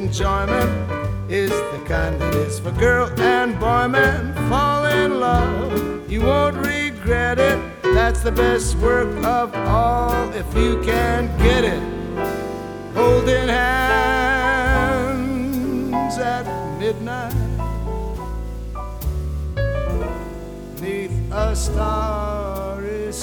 enjoyment is the kind that is for girl and boy. Man, fall in love, you won't regret it. That's the best work of all if you can get it. Holding hands at midnight 'neath a star